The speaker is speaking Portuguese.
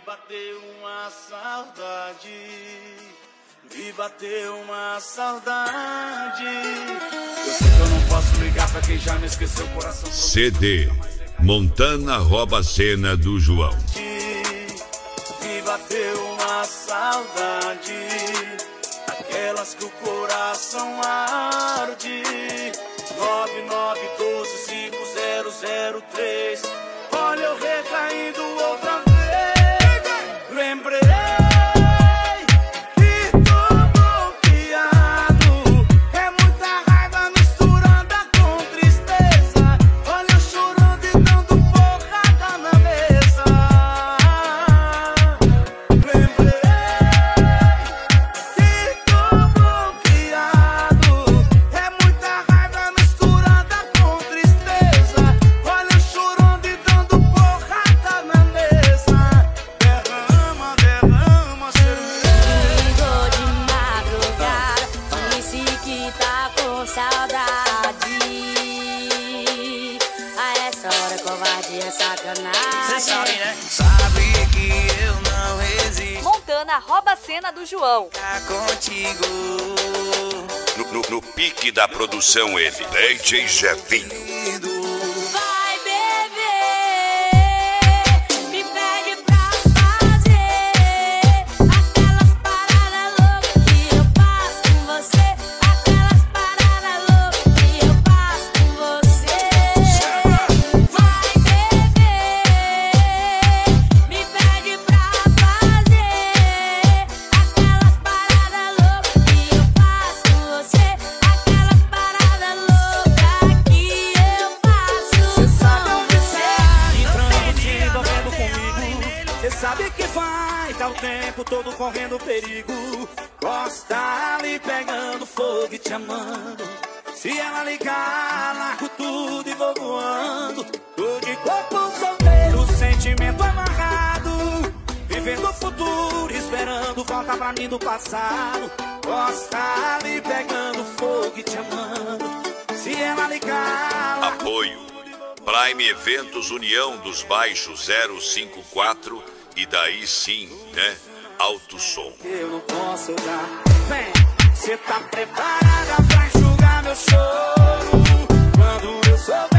bateu uma saudade, me bateu uma saudade. Eu sei que eu não posso ligar pra quem já me esqueceu o coração. CD Montana rouba a cena do João. Me bateu uma saudade, aquelas que o coração arde. 99125003. Olha eu recaindo outra vez. Lembrei que tô bloqueado. É muita raiva misturada com tristeza. Olha eu chorando e dando porrada na mesa. Lembrei que tô bloqueado. É muita raiva misturada com tristeza. Olha eu chorando e dando porrada na mesa. Derrama, derrama, cerveja. Ligou de madrugada, disse que tá com saudade. A essa hora covardia é sacanagem. Cê sabe, né? Sabe que eu não resisto Montana rouba a cena do João. contigo. No pique da produção ele, DJ Jefinho. Vai beber, me pede pra fazer aquelas paradas loucas que eu faço com você. Aquelas paradas loucas que eu faço com você. Vai beber, me pede pra fazer aquelas paradas loucas que eu faço com você. Aquelas paradas loucas que eu faço com você. Entrando, se envolvendo comigo. Cê sabe que vai, tá o tempo todo correndo perigo. Gosta ali pegando fogo e te amando. Se ela ligar, largo tudo e vou voando. Tô de corpo solteiro, sentimento amarrado. Vivendo o futuro, esperando volta pra mim do passado. Gosta ali pegando fogo e te amando. Se ela ligar, largo Apoio Prime Eventos União dos Baixos 054 e daí sim, né? Alto Som. eu não posso dar. Vem, cê tá preparada pra enxugar meu choro? Quando eu souber